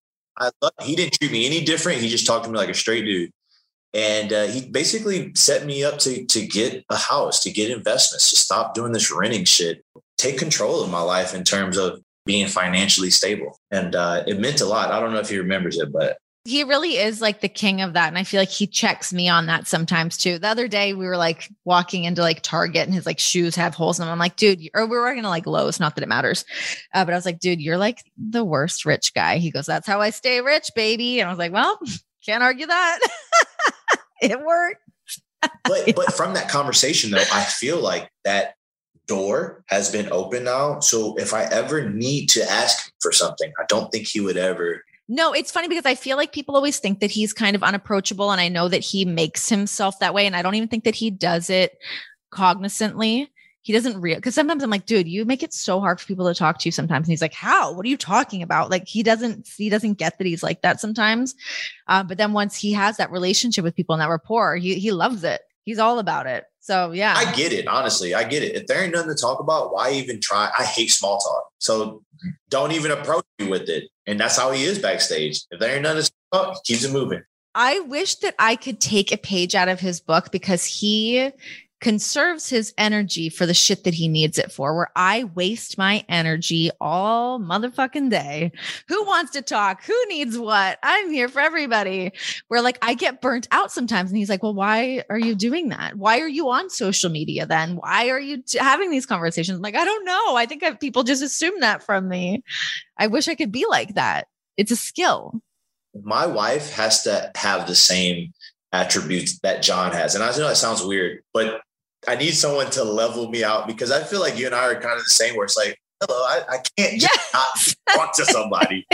He didn't treat me any different. He just talked to me like a straight dude. And he basically set me up to get a house, to get investments, to stop doing this renting shit, take control of my life in terms of being financially stable. And it meant a lot. I don't know if he remembers it, but he really is the king of that. And I feel like he checks me on that sometimes too. The other day we were walking into Target and his shoes have holes in them. I'm like, dude, or we were working to Lowe's, not that it matters. But I was like, dude, you're the worst rich guy. He goes, that's how I stay rich, baby. And I was like, well, can't argue that. It worked. But from that conversation though, I feel like that door has been open now. So if I ever need to ask him for something, I don't think he would ever. No, it's funny because I feel like people always think that he's kind of unapproachable. And I know that he makes himself that way. And I don't even think that he does it cognizantly. He doesn't because sometimes I'm like, dude, you make it so hard for people to talk to you sometimes. And he's like, how? What are you talking about? He doesn't get that he's like that sometimes. But then once he has that relationship with people and that rapport, he loves it. He's all about it. So yeah. I get it. Honestly, I get it. If there ain't nothing to talk about, why even try? I hate small talk. So don't even approach me with it. And that's how he is backstage. If there ain't nothing to talk about, he keeps it moving. I wish that I could take a page out of his book because he conserves his energy for the shit that he needs it for, where I waste my energy all motherfucking day. Who wants to talk? Who needs what? I'm here for everybody. Where I get burnt out sometimes. And he's like, well, why are you doing that? Why are you on social media then? Why are you having these conversations? I don't know. I think people just assume that from me. I wish I could be like that. It's a skill. My wife has to have the same attributes that John has. And I know that sounds weird, but I need someone to level me out because I feel like you and I are kind of the same where it's hello, I can't just not talk to somebody.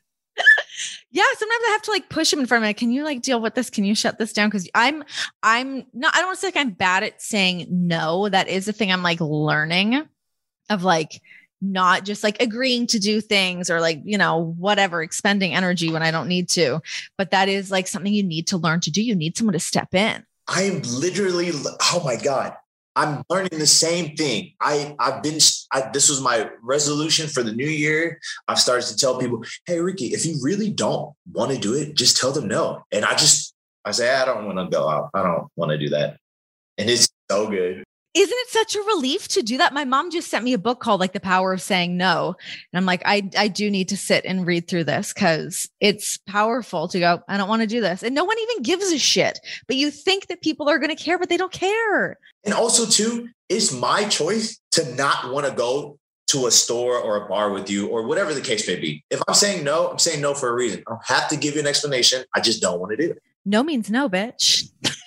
Yeah. Sometimes I have to push him in front of me. Can you deal with this? Can you shut this down? Cause I'm not, I don't want to say I'm bad at saying no. That is the thing I'm learning of not just agreeing to do things or whatever, expending energy when I don't need to, but that is something you need to learn to do. You need someone to step in. I'm literally, oh my God, I'm learning the same thing. This was my resolution for the new year. I've started to tell people, hey, Ricky, if you really don't want to do it, just tell them no. And I say, I don't want to go out. I don't want to do that. And it's so good. Isn't it such a relief to do that? My mom just sent me a book called like The Power of Saying No. And I'm like, I do need to sit and read through this because it's powerful to go, I don't want to do this. And no one even gives a shit, but you think that people are going to care, but they don't care. And also too, it's my choice to not want to go to a store or a bar with you or whatever the case may be. If I'm saying no for a reason. I don't have to give you an explanation. I just don't want to do it. No means no, bitch.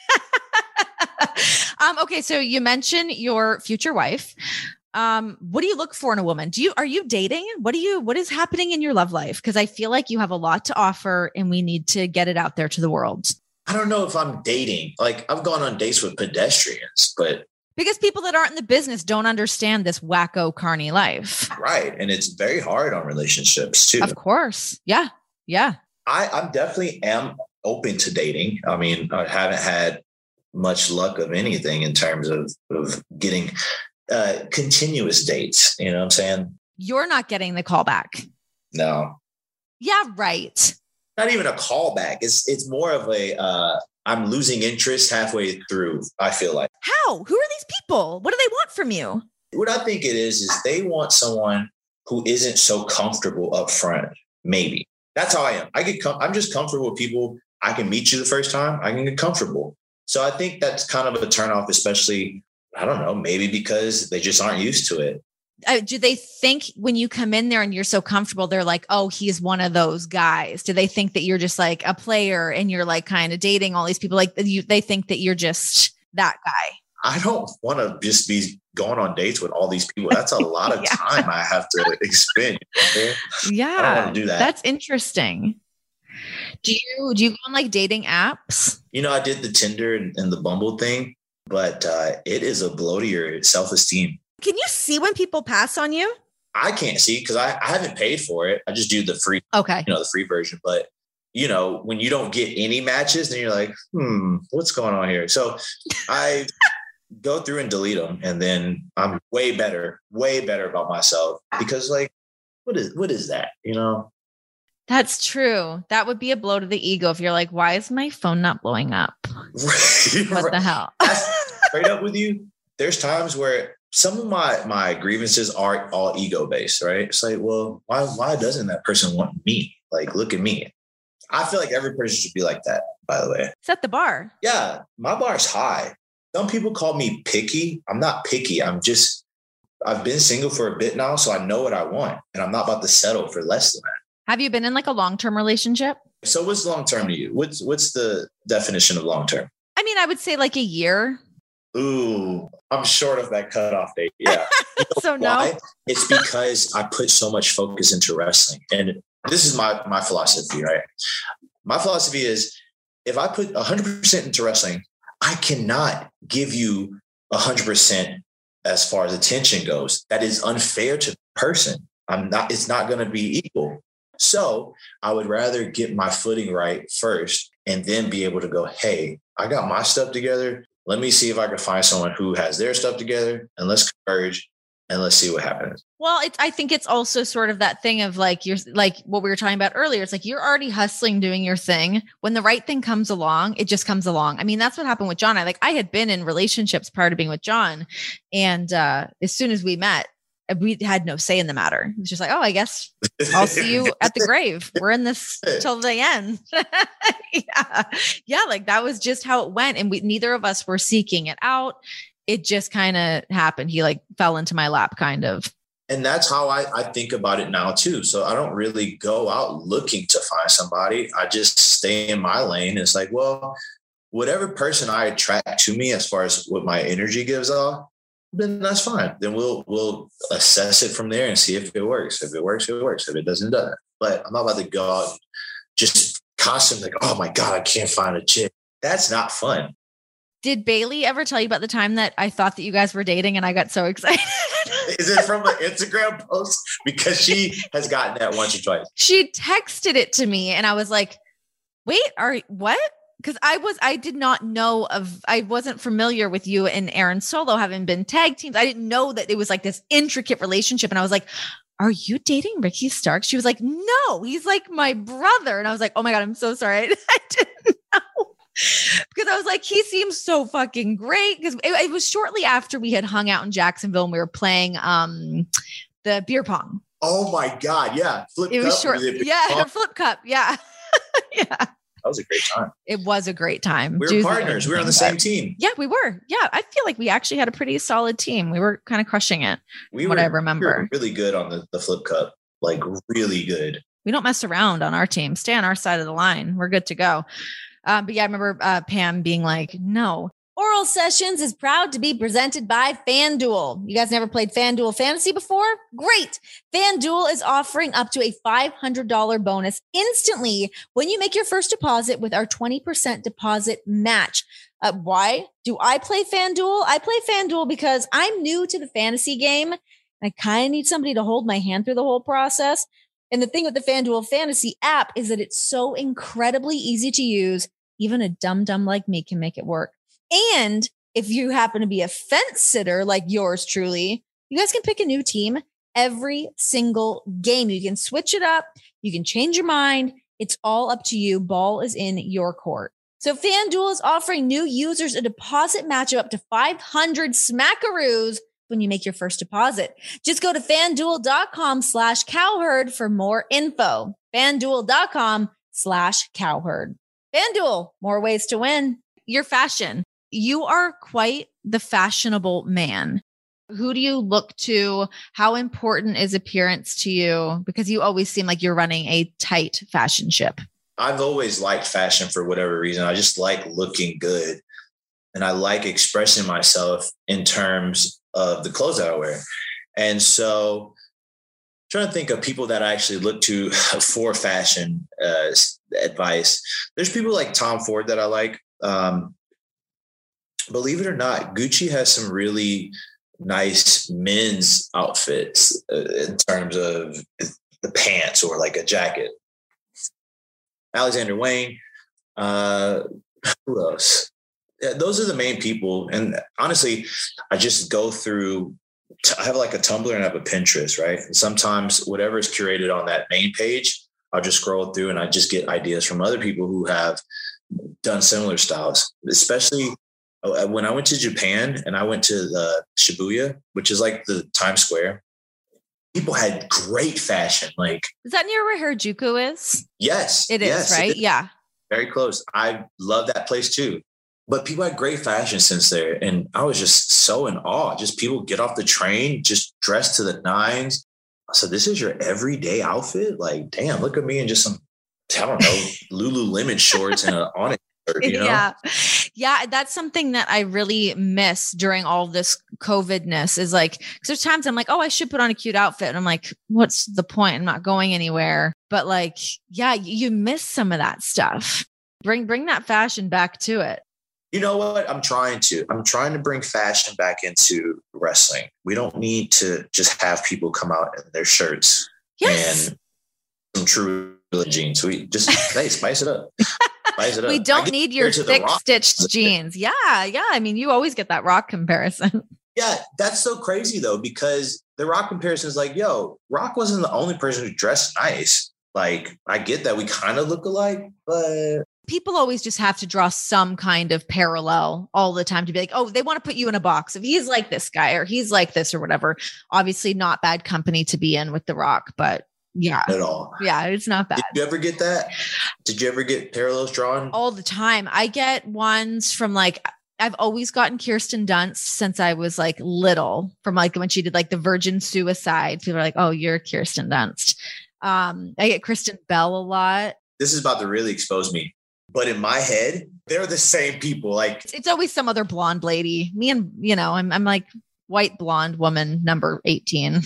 Okay. So you mentioned your future wife. What do you look for in a woman? Are you dating? What is happening in your love life? Cause I feel like you have a lot to offer and we need to get it out there to the world. I don't know if I'm dating. Like I've gone on dates with pedestrians, but because people that aren't in the business don't understand this wacko carny life. Right. And it's very hard on relationships too. Of course. Yeah. Yeah. I'm definitely am open to dating. I mean, I haven't had much luck of anything in terms of getting continuous dates. You know what I'm saying? You're not getting the call back. No. Yeah, right. Not even a callback. It's more of a I'm losing interest halfway through, I feel like. How? Who are these people? What do they want from you? What I think it is they want someone who isn't so comfortable up front. Maybe. That's how I am. I'm just comfortable with people. I can meet you the first time. I can get comfortable. So I think that's kind of a turnoff, especially, I don't know, maybe because they just aren't used to it. Do they think when you come in there and you're so comfortable, they're like, oh, he's one of those guys? Do they think that you're just like a player and you're like kind of dating all these people? Like they think that you're just that guy. I don't want to just be going on dates with all these people. That's a lot of time I have to expend. Okay? Yeah. I don't want to do that. That's interesting. Do you go on like dating apps? You know, I did the Tinder and the Bumble thing, but it is a blow to your self-esteem. Can you see when people pass on you? I can't see because I haven't paid for it. I just do the free, the free version. But, when you don't get any matches, then you're like, what's going on here? So I go through and delete them. And then I'm way better about myself because like, what is that? That's true. That would be a blow to the ego if you're like, why is my phone not blowing up? What the hell? Straight up with you. There's times where some of my grievances are all ego based, right? It's like, well, why doesn't that person want me? Like, look at me. I feel like every person should be like that, by the way. Set the bar. Yeah, my bar's high. Some people call me picky. I'm not picky. I've been single for a bit now, so I know what I want. And I'm not about to settle for less than that. Have you been in like a long-term relationship? So what's long-term to you? What's the definition of long-term? I mean, I would say like a year. Ooh, I'm short of that cutoff date. Yeah. So why? No. It's because I put so much focus into wrestling. And this is my philosophy, right? My philosophy is if I put 100% into wrestling, I cannot give you 100% as far as attention goes. That is unfair to the person. It's not going to be equal. So I would rather get my footing right first and then be able to go, hey, I got my stuff together. Let me see if I can find someone who has their stuff together and let's converge and let's see what happens. Well, I think it's also sort of that thing of like, you're like what we were talking about earlier. It's like, you're already hustling, doing your thing. When the right thing comes along, it just comes along. I mean, that's what happened with John. I had been in relationships prior to being with John. And as soon as we met, we had no say in the matter. It was just like, oh, I guess I'll see you at the grave. We're in this till the end. Yeah. Like that was just how it went. And neither of us were seeking it out. It just kind of happened. He like fell into my lap kind of. And that's how I think about it now too. So I don't really go out looking to find somebody. I just stay in my lane. It's like, well, whatever person I attract to me as far as what my energy gives off, then that's fine. Then we'll assess it from there and see if it works. If it works, it works. If it doesn't, it doesn't. But I'm not about to go out and just constantly like, oh my God, I can't find a chick. That's not fun. Did Bailey ever tell you about the time that I thought that you guys were dating and I got so excited? Is it from an Instagram post? Because she has gotten that once or twice. She texted it to me and I was like, wait, what? Because I did not know I wasn't familiar with you and Aaron Solo having been tag teams. I didn't know that it was like this intricate relationship. And I was like, are you dating Ricky Starks? She was like, no, he's like my brother. And I was like, oh my God, I'm so sorry. I didn't know. Because I was like, he seems so fucking great. Because it was shortly after we had hung out in Jacksonville and we were playing the beer pong. Oh my God. Yeah. Flip cup. Yeah. Yeah. That was a great time. It was a great time. We were partners. We were on the same team. Yeah, we were. Yeah. I feel like we actually had a pretty solid team. We were kind of crushing it. I remember. We were really good on the flip cup. Like really good. We don't mess around on our team. Stay on our side of the line. We're good to go. But yeah, I remember Pam being like, no. Oral Sessions is proud to be presented by FanDuel. You guys never played FanDuel Fantasy before? Great. FanDuel is offering up to a $500 bonus instantly when you make your first deposit with our 20% deposit match. Why do I play FanDuel? I play FanDuel because I'm new to the fantasy game. I kind of need somebody to hold my hand through the whole process. And the thing with the FanDuel Fantasy app is that it's so incredibly easy to use. Even a dum-dum like me can make it work. And if you happen to be a fence sitter like yours truly, you guys can pick a new team every single game. You can switch it up. You can change your mind. It's all up to you. Ball is in your court. So FanDuel is offering new users a deposit match of up to 500 smackaroos when you make your first deposit. Just go to FanDuel.com/cowherd for more info. FanDuel.com/cowherd. FanDuel, more ways to win. Your fashion. You are quite the fashionable man. Who do you look to? How important is appearance to you? Because you always seem like you're running a tight fashion ship. I've always liked fashion for whatever reason. I just like looking good. And I like expressing myself in terms of the clothes that I wear. And so I'm trying to think of people that I actually look to for fashion advice. There's people like Tom Ford that I like. Believe it or not, Gucci has some really nice men's outfits in terms of the pants or like a jacket. Alexander Wang, who else? Yeah, those are the main people. And honestly, I just go through, I have like a Tumblr and I have a Pinterest, right? And sometimes whatever is curated on that main page, I'll just scroll through and I just get ideas from other people who have done similar styles, especially when I went to Japan and I went to the Shibuya, which is like the Times Square. People had great fashion. Like, is that near where Harajuku is? Yes. It is, right? Yeah. Very close. I love that place too. But people had great fashion sense there. And I was just so in awe. Just people get off the train, just dressed to the nines. So this is your everyday outfit? Like, damn, look at me in just some, I don't know, Lululemon shorts and an Onyx shirt, you know? Yeah. Yeah. That's something that I really miss during all this COVID-ness is like, because there's times I'm like, oh, I should put on a cute outfit. And I'm like, what's the point? I'm not going anywhere. But like, yeah, you miss some of that stuff. Bring that fashion back to it. You know what? I'm trying to bring fashion back into wrestling. We don't need to just have people come out in their shirts and some true jeans. We just spice it up. We don't need your thick stitched jeans. Yeah. Yeah. I mean, you always get that Rock comparison. Yeah. That's so crazy though, because the Rock comparison is like, yo, Rock wasn't the only person who dressed nice. Like, I get that we kind of look alike, but people always just have to draw some kind of parallel all the time to be like, oh, they want to put you in a box. If he's like this guy or he's like this or whatever, obviously not bad company to be in with The Rock, but yeah. At all. Yeah, it's not bad. Did you ever get that? Did you ever get parallels drawn? All the time. I get ones from like, I've always gotten Kirsten Dunst since I was like little, from like when she did like the Virgin Suicide. People are like, oh, you're Kirsten Dunst. I get Kristen Bell a lot. This is about to really expose me. But in my head, they're the same people. Like, it's always some other blonde lady. Me and, I'm like white blonde woman number 18.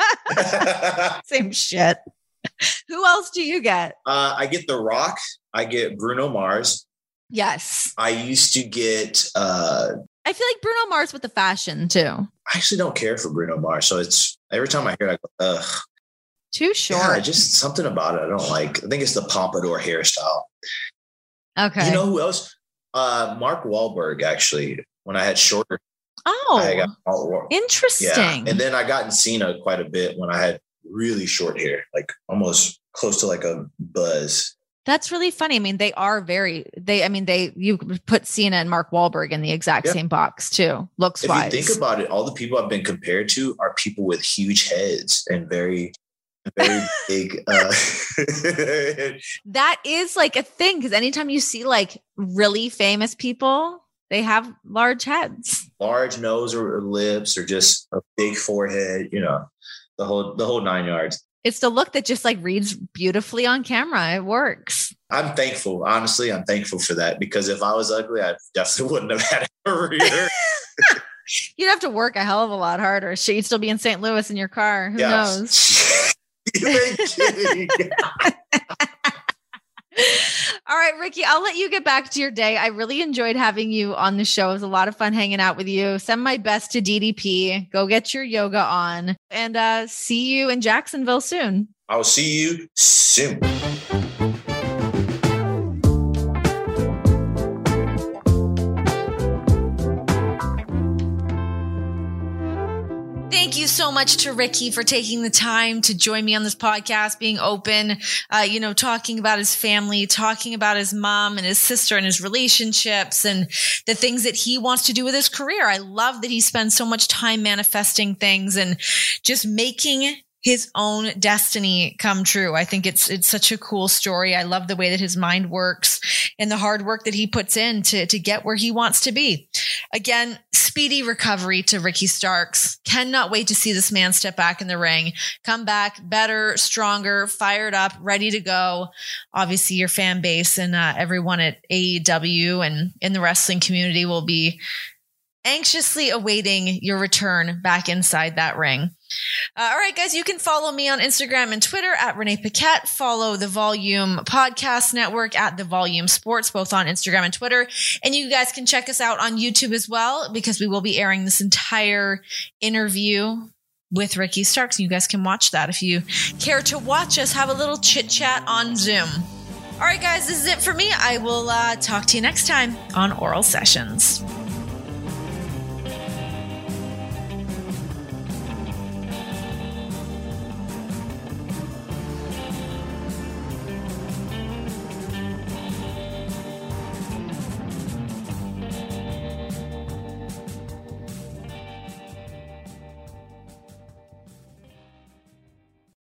Same shit. Who else do you get? I get The Rock. I get Bruno Mars. Yes. I used to get I feel like Bruno Mars with the fashion too. I actually don't care for Bruno Mars. So it's every time I hear it, I go, ugh. Too short. Yeah, just something about it I don't like. I think it's the pompadour hairstyle. Okay. You know who else? Mark Wahlberg, actually, when I had shorter. Oh, interesting. Yeah. And then I got in Cena quite a bit when I had really short hair, like almost close to like a buzz. That's really funny. I mean, you put Cena and Mark Wahlberg in the exact same box too, looks wise. If you think about it, all the people I've been compared to are people with huge heads and very big. That is like a thing, because anytime you see like really famous people, they have large heads, large nose or lips, or just a big forehead. The whole 9 yards. It's the look that just like reads beautifully on camera. It works. I'm thankful. Honestly, I'm thankful for that, because if I was ugly, I definitely wouldn't have had a career. You'd have to work a hell of a lot harder. Shit, you'd still be in St. Louis in your car. Who knows? You ain't kidding. All right, Ricky, I'll let you get back to your day. I really enjoyed having you on the show. It was a lot of fun hanging out with you. Send my best to DDP. Go get your yoga on, and see you in Jacksonville soon. I'll see you soon. Thank you so much to Ricky for taking the time to join me on this podcast, being open, talking about his family, talking about his mom and his sister and his relationships and the things that he wants to do with his career. I love that he spends so much time manifesting things and just making his own destiny come true. I think it's such a cool story. I love the way that his mind works and the hard work that he puts in to get where he wants to be. Again, speedy recovery to Ricky Starks. Cannot wait to see this man step back in the ring, come back better, stronger, fired up, ready to go. Obviously, your fan base and everyone at AEW and in the wrestling community will be anxiously awaiting your return back inside that ring. All right, guys, you can follow me on Instagram and Twitter at Renee Paquette. Follow the Volume Podcast Network at The Volume Sports, both on Instagram and Twitter. And you guys can check us out on YouTube as well, because we will be airing this entire interview with Ricky Starks. You guys can watch that if you care to watch us have a little chit chat on Zoom. All right, guys, this is it for me. I will talk to you next time on Oral Sessions.